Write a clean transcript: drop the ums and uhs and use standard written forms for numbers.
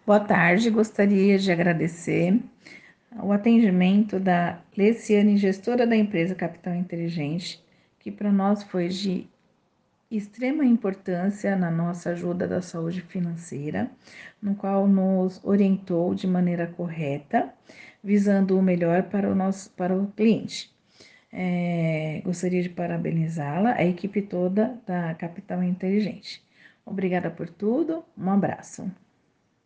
Boa tarde, gostaria de agradecer o atendimento da Leciane, gestora da empresa Capital Inteligente, que para nós foi de extrema importância na nossa ajuda da saúde financeira, no qual nos orientou de maneira correta, visando o melhor para o cliente. Gostaria de parabenizá-la, a equipe toda da Capital Inteligente. Obrigada por tudo, um abraço.